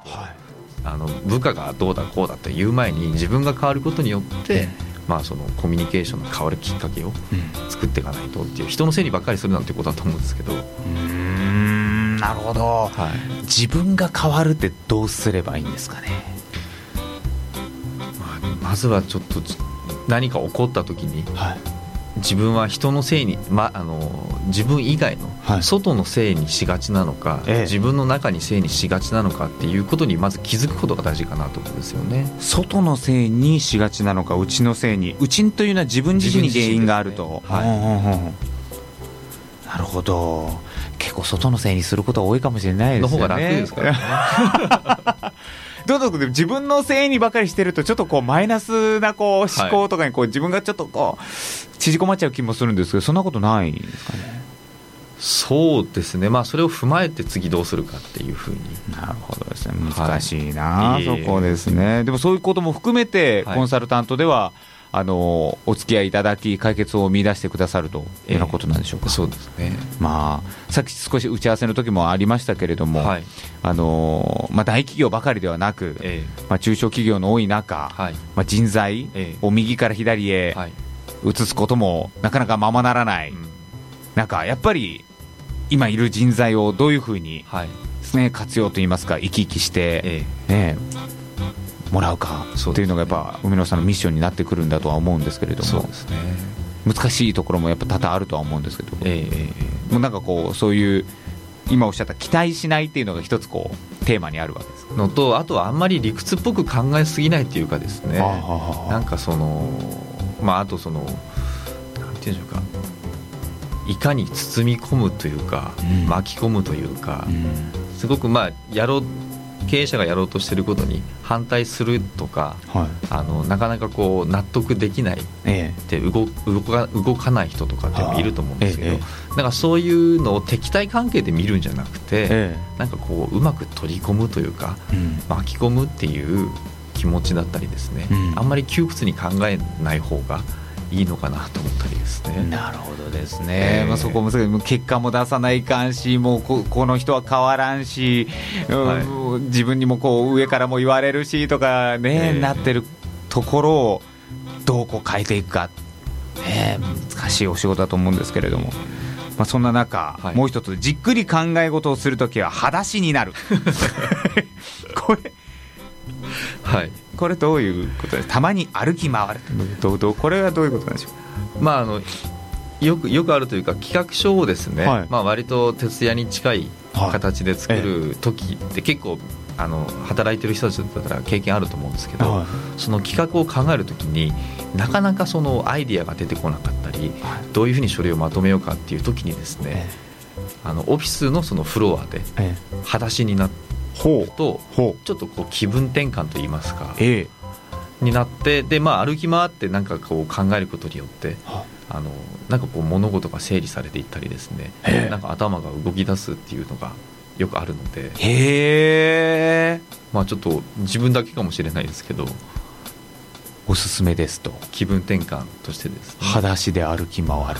部下がどうだこうだって言う前に自分が変わることによって、そのコミュニケーションの変わるきっかけを作っていかないとっていう、人のせいにばっかりするなんてことだと思うんですけど。 なるほど、自分が変わるってどうすればいいんですかね。 まずはちょっと何か起こった時に、自分は人のせいに、自分以外の外のせいにしがちなのか、自分の中にせいにしがちなのかっていうことにまず気づくことが大事かなと思うんですよね。 外のせいにしがちなのか、内のせいに、内というのは自分自身に原因があると、なるほど。結構外のせいにすることは多いかもしれないですよね。 の方が楽ですからねどうぞ。自分のせいにばかりしてるとちょっとマイナスな思考とかに自分がちょっと縮こまっちゃう気もするんですけど、そんなことないですかね。 そうですね、それを踏まえて次どうするかっていうふうに。 なるほどですね、難しいな、そこですね。でもそういうことも含めてコンサルタントでは、お付き合いいただき解決を見出してくださるというようなことなんでしょうか。 そうですね。 さっき少し打ち合わせの時もありましたけれども、大企業ばかりではなく、中小企業の多い中、人材を右から左へ移すこともなかなかままならない、なんかやっぱり今いる人材をどういうふうにですね、活用といいますか、生き生きして、もらうかっていうのがやっぱ海野さんのミッションになってくるんだとは思うんですけれども。 そうですね、 難しいところもやっぱ多々あるとは思うんですけど、もうなんかそういう今おっしゃった期待しないっていうのが一つテーマにあるわけですのと、あとはあんまり理屈っぽく考えすぎないっていうかですね、なんかあとなんていうんでしょうか、いかに包み込むというか、巻き込むというか、すごく経営者がやろうとしていることに反対するとか、なかなか納得できないって動かない人とかっていると思うんですけど、だからそういうのを敵対関係で見るんじゃなくて、なんかうまく取り込むというか、巻き込むっていう気持ちだったりですね、あんまり窮屈に考えない方がいいのかなと思ったりですね。 なるほどですね、そこも結果も出さないかんし、もうこの人は変わらんし、自分にも上からも言われるしとかね、なってるところをどう変えていくか、難しいお仕事だと思うんですけれども、そんな中、もう一つじっくり考え事をするときは裸足になるこれどういうことですか。たまに歩き回る、これはどういうことなんでしょう。 よくあるというか、企画書をですね、割と徹夜に近い形で作る時って結構働いてる人たちだったら経験あると思うんですけど、その企画を考えるときになかなかそのアイディアが出てこなかったり、どういうふうに書類をまとめようかっていう時にですね、オフィスのそのフロアで裸足になってとちょっと気分転換といいますか、になって、で歩き回ってなんか考えることによってなんか物事が整理されていったりですね、なんか頭が動き出すっていうのがよくあるので、ちょっと自分だけかもしれないですけどおすすめですと。 気分転換としてですね、 裸足で歩き回る、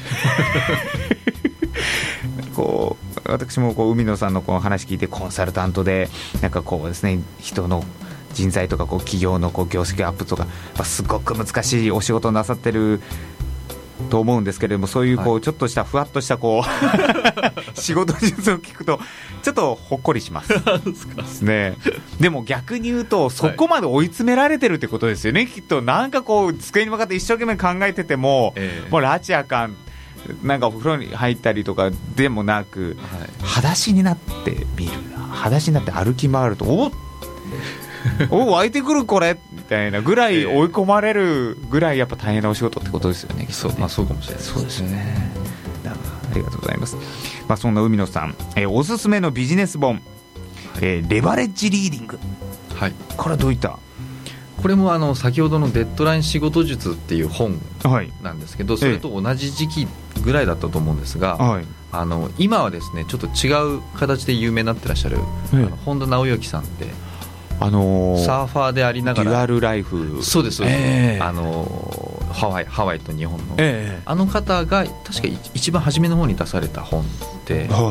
私も海野さんの話聞いて、コンサルタントでなんかですね、人の人材とか企業の業績アップとかすごく難しいお仕事をなさってると思うんですけれども、そういうちょっとしたふわっとした仕事術を聞くとちょっとほっこりしますですね。でも逆に言うとそこまで追い詰められてるってことですよね、きっと。なんか机に向かって一生懸命考えてても、もう拉致あかん、なんかお風呂に入ったりとかでもなく、裸足になってみる、裸足になって歩き回ると湧いてくるこれみたいなぐらい追い込まれるぐらいやっぱ大変なお仕事ってことですよね。 そうかもしれないですね。 そうですね。ありがとうございます。そんな海野さん、おすすめのビジネス本、レバレッジリーディング、これはどういった。 これも先ほどのデッドライン仕事術っていう本なんですけど、それと同じ時期ぐらいだったと思うんですが、今はですねちょっと違う形で有名になってらっしゃる、本田直之さんって、サーファーでありながらデュアルライフ、 そうです、ハワイと日本の、あの方が確か一番初めの方に出された本で、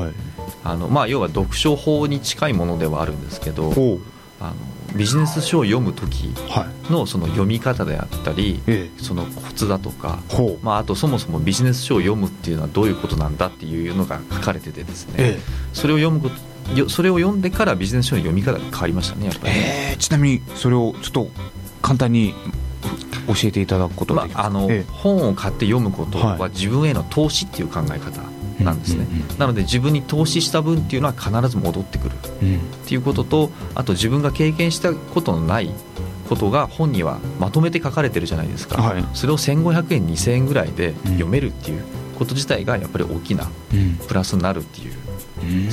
要は読書法に近いものではあるんですけど、ビジネス書を読む時のその読み方であったり、そのコツだとか、あとそもそもビジネス書を読むっていうのはどういうことなんだっていうのが書かれててですね、それを読んでからビジネス書の読み方が変わりましたね、やっぱり。 ちなみにそれをちょっと簡単に教えていただくことができますか？ 本を買って読むことは自分への投資っていう考え方なんですね。なので自分に投資した分っていうのは必ず戻ってくるっていうことと、あと自分が経験したことのないことが本にはまとめて書かれてるじゃないですか、それを1500円2000円ぐらいで読めるっていうこと自体がやっぱり大きなプラスになるっていう、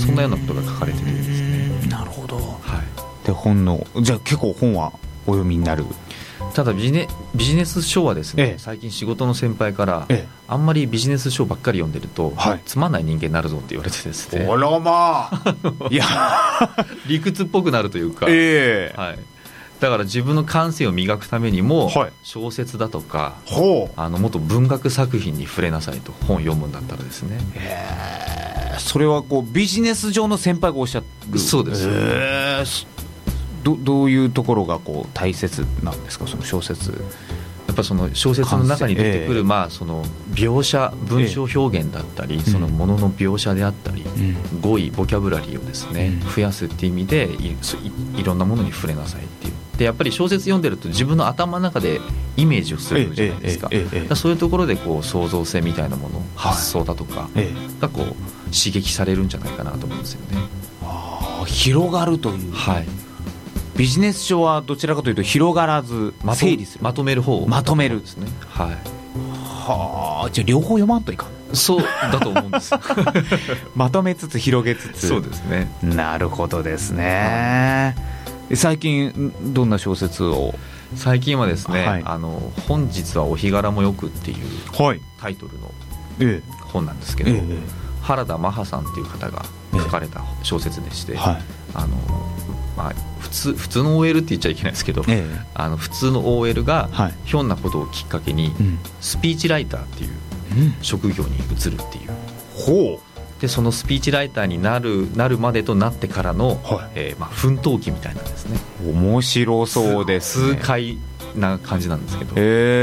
そんなようなことが書かれてるんですね。 なるほど。でじゃあ結構本はお読みになる？ ただビジネス書はですね、最近仕事の先輩から、あんまりビジネス書ばっかり読んでると、つまんない人間になるぞって言われてですね、いや理屈っぽくなるというか、だから自分の感性を磨くためにも、小説だとかもっと文学作品に触れなさいと、本を読むんだったらですね。 それはビジネス上の先輩がおっしゃる？そうです。どういうところが大切なんですか、その小説？ やっぱその小説の中に出てくる、その描写、文章表現だったり、そのものの描写であったり、語彙ボキャブラリーをですね、増やすっていう意味で いろんなものに触れなさいっていう。でやっぱり小説読んでると自分の頭の中でイメージをするじゃないですか。そういうところで創造性みたいなもの、発想だとかが刺激されるんじゃないかなと思うんですよね。 広がるという。ビジネス書はどちらかというと広がらず整理する、 まとめる方をまとめるですね。 じゃあ両方読まんといかん。 そうだと思うんですまとめつつ広げつつ。 そうですね。 なるほどですね。最近どんな小説を？ 最近はですね、本日はお日柄もよくっていうタイトルの本なんですけど、原田マハさんっていう方が書かれた小説でして、普通の OL って言っちゃいけないですけど、普通の OL がひょんなことをきっかけにスピーチライターっていう職業に移るっていう、でそのスピーチライターになるまでとなってからの、奮闘記みたいなんですね。 面白そうですね。 痛快な感じなんですけど、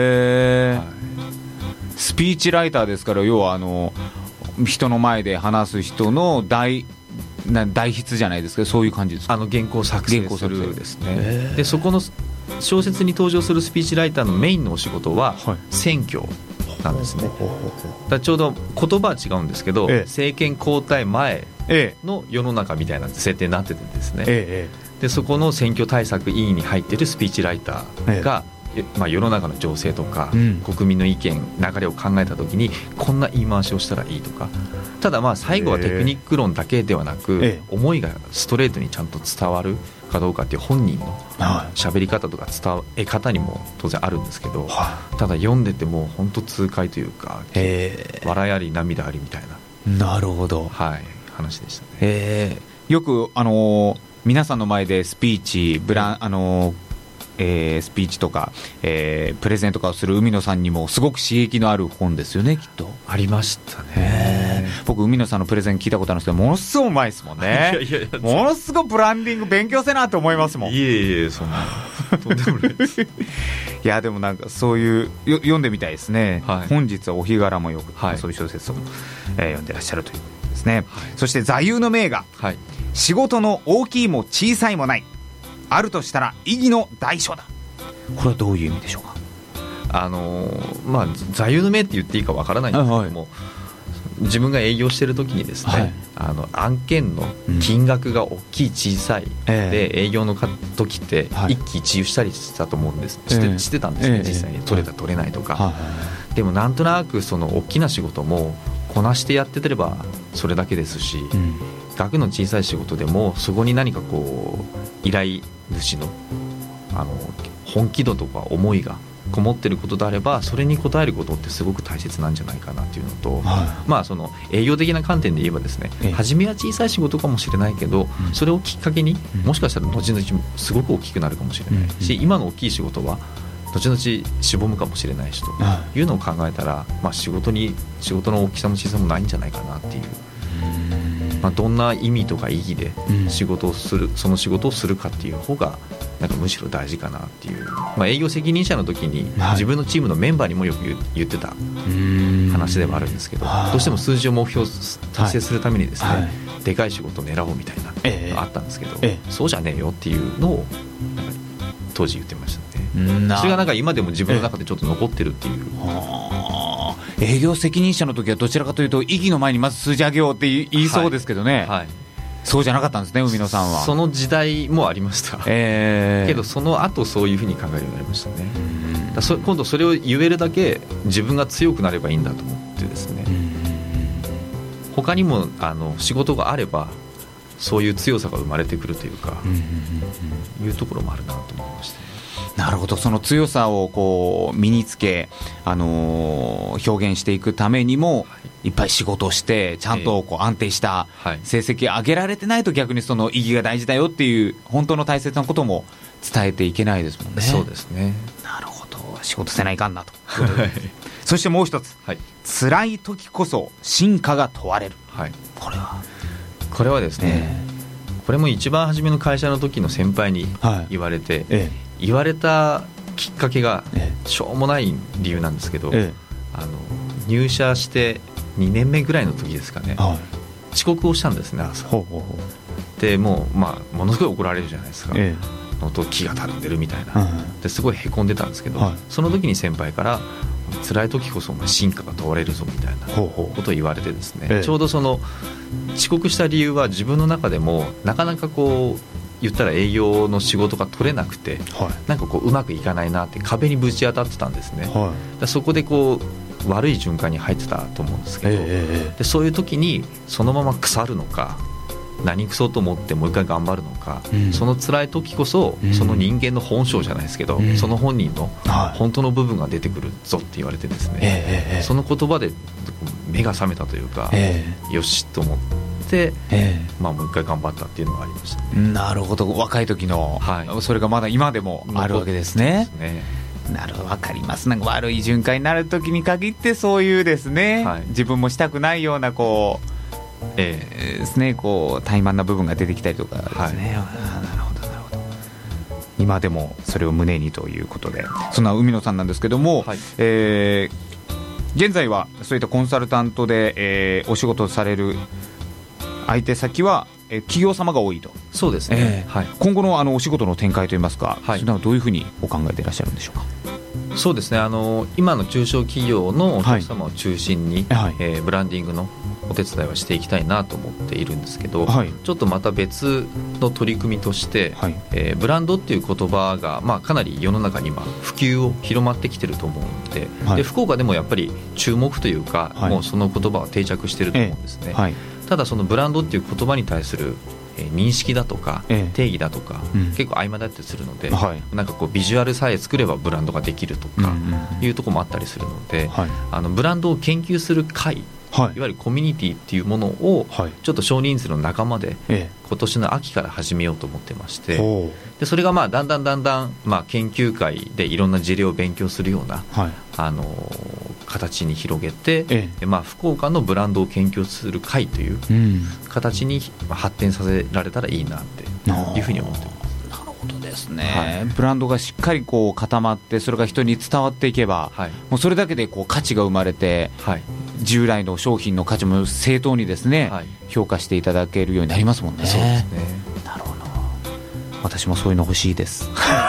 スピーチライターですから、要は人の前で話す人の代筆じゃないですけど、そういう感じですか？ 原稿作成するですね。でそこの小説に登場するスピーチライターのメインのお仕事は選挙なんですね。だちょうど言葉は違うんですけど、政権交代前の世の中みたいな設定になっててですね、でそこの選挙対策委員に入っているスピーチライターが、世の中の情勢とか、国民の意見流れを考えた時にこんな言い回しをしたらいいとか、ただ最後はテクニック論だけではなく、思いがストレートにちゃんと伝わるかどうかっていう本人の喋り方とか伝え方にも当然あるんですけど、ただ読んでても本当痛快というか、笑いあり涙ありみたいな。 なるほど。 話でしたね。 よく皆さんの前でスピーチスピーチとか、プレゼンとかをする海野さんにもすごく刺激のある本ですよね、きっと。 ありましたね。 僕海野さんのプレゼン聞いたことあるんですけど、ものすごいうまいですもんね。ものすごいブランディング勉強せなと思いますもん。 いえそんなとんでもないですいやでもなんかそういう読んでみたいですね、本日はお日柄もよく、そういう小説を、読んでらっしゃるということですね、そして座右の銘が、仕事の大きいも小さいもない、あるとしたら意義の代償だ。これはどういう意味でしょうか？ 座右の銘って言っていいかわからないんですけども、自分が営業してる時にですね、案件の金額が大きい小さいで、営業の時って一喜一憂したりしたと思うんです、してたんですね、実際に取れた取れないとか、でもなんとなくその大きな仕事もこなしてやっててればそれだけですし、額の小さい仕事でもそこに何か依頼主の本気度とか思いがこもってることであれば、それに応えることってすごく大切なんじゃないかなっていうのと、その営業的な観点で言えばですね、初めは小さい仕事かもしれないけど、それをきっかけにもしかしたら後々すごく大きくなるかもしれないし、今の大きい仕事は後々しぼむかもしれないしというのを考えたら、仕事の大きさも小ささもないんじゃないかなっていう、 どんな意味とか意義で仕事をする、その仕事をするかっていう方がなんかむしろ大事かなっていう、営業責任者の時に自分のチームのメンバーにもよく言ってた話ではあるんですけど、どうしても数字を目標達成するためにですね、でかい仕事を狙おうみたいなのがあったんですけど、そうじゃねえよっていうのをなんか当時言ってましたね。それがなんか今でも自分の中でちょっと残ってるっていう。 営業責任者の時はどちらかというと意義の前にまず数字上げようって言いそうですけどね、そうじゃなかったんですね、海野さんは。 その時代もありました、けどその後そういうふうに考えるようになりましたね。今度それを言えるだけ自分が強くなればいいんだと思ってですね、他にも仕事があればそういう強さが生まれてくるというか、いうところもあるなと思いました。 なるほど。その強さをこう身につけ、表現していくためにも、いっぱい仕事をしてちゃんとこう安定した成績を上げられてないと、逆にその意義が大事だよっていう本当の大切なことも伝えていけないですもんね。 そうですね。 なるほど。仕事せないかんなとそしてもう一つ、辛い時こそ進化が問われる、これはですね、これも一番初めの会社の時の先輩に言われて、言われたきっかけがしょうもない理由なんですけど、入社して2年目ぐらいの時ですかね、遅刻をしたんですね、朝。でもう、ものすごい怒られるじゃないですか、のと気がたるんでるみたいな、ですごいへこんでたんですけど、その時に先輩から辛い時こそお前進化が問われるぞみたいなことを言われてですね、ちょうどその遅刻した理由は自分の中でもなかなかこう言ったら営業の仕事が取れなくて、なんかこううまくいかないなって壁にぶち当たってたんですね、そこでこう悪い循環に入ってたと思うんですけど、でそういう時にそのまま腐るのか何くそと思ってもう一回頑張るのか、その辛い時こそその人間の本性じゃないですけど、その本人の本当の部分が出てくるぞって言われてですね、その言葉で目が覚めたというか、よしと思って、もう一回頑張ったっていうのがありましたね。 なるほど。若い時の、それがまだ今でもあるわけですね。なるほど、分かります。なんか悪い循環になる時に限ってそういうですね、自分もしたくないようなこうですね、こう怠慢な部分が出てきたりとかですね、なるほどなるほど。今でもそれを胸にということで、そんな海野さんなんですけども、現在はそういったコンサルタントで、お仕事をされる相手先は企業様が多いと。 そうですね、 今後のお仕事の展開といいますか、それはどういうふうにお考えていらっしゃるんでしょうか。 そうですね、今の中小企業のお客様を中心に、ブランディングのお手伝いはしていきたいなと思っているんですけど、ちょっとまた別の取り組みとして、ブランドっていう言葉が、かなり世の中に今普及を広まってきてると思うので、で福岡でもやっぱり注目というか、もうその言葉は定着してると思うんですね、ただそのブランドっていう言葉に対する認識だとか定義だとか、結構曖昧だったりするので、なんかこうビジュアルさえ作ればブランドができるとかいうところもあったりするので、ブランドを研究する会、いわゆるコミュニティっていうものをちょっと少人数の仲間で今年の秋から始めようと思ってまして、でそれがだんだん研究会でいろんな事例を勉強するような、形に広げて、福岡のブランドを研究する会という形に発展させられたらいいなっていうふうに思ってます。 なるほどですね、ブランドがしっかりこう固まって、それが人に伝わっていけば、もうそれだけでこう価値が生まれて、従来の商品の価値も正当にですね、評価していただけるようになりますもんね。 そうですね。 なるほど。私もそういうの欲しいです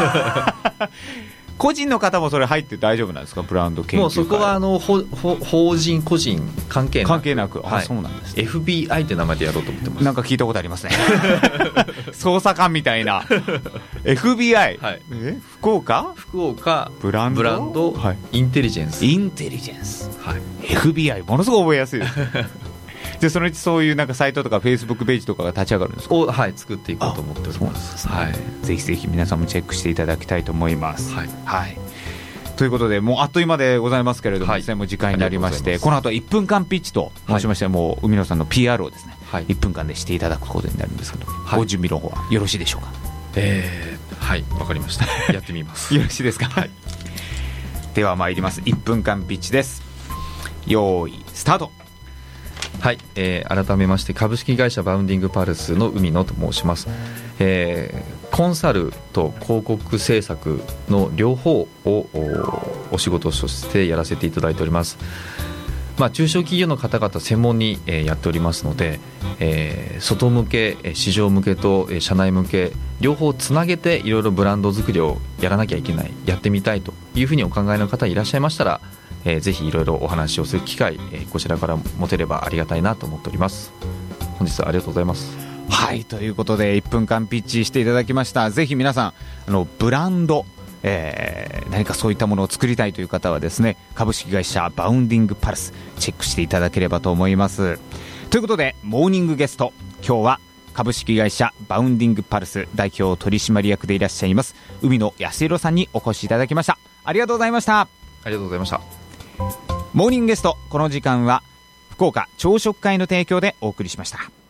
個人の方もそれ入って大丈夫なんですか、ブランド研究会。 もうそこは法人個人関係なく、そうなんです、ね、 FBI って名前でやろうと思ってます。 なんか聞いたことありますね捜査官みたいなFBI、福岡ブランド、インテリジェンス、FBI ものすごい覚えやすいですでそのうちそういうなんかサイトとかフェイスブックページとかが立ち上がるんですか。 作っていこうと思っております。 ぜひぜひ皆さんもチェックしていただきたいと思います。ということで、もうあっという間でございますけれども、もう時間になりまして、この後1分間ピッチと申しまして、もう海野さんの PR をですね、1分間でしていただくことになるんですけど、ご準備の方はよろしいでしょうか。 わかりましたやってみますよろしいですか。では参ります。1分間ピッチです。用意スタート。 はい、改めまして株式会社バウンディングパルスの海野と申します。コンサルと広告制作の両方をお仕事としてやらせていただいております。中小企業の方々専門にやっておりますので、外向け、市場向けと社内向け両方つなげていろいろブランド作りをやらなきゃいけない、やってみたいというふうにお考えの方いらっしゃいましたら、ぜひいろいろお話をする機会、こちらから持てればありがたいなと思っております。本日はありがとうございます。 はい、ということで1分間ピッチしていただきました。ぜひ皆さんブランド、何かそういったものを作りたいという方はですね、株式会社バウンディングパルスチェックしていただければと思います。ということでモーニングゲスト、今日は株式会社バウンディングパルス代表取締役でいらっしゃいます海野康弘さんにお越しいただきました。ありがとうございました。 ありがとうございました。 モーニングゲスト、この時間は福岡朝食会の提供でお送りしました。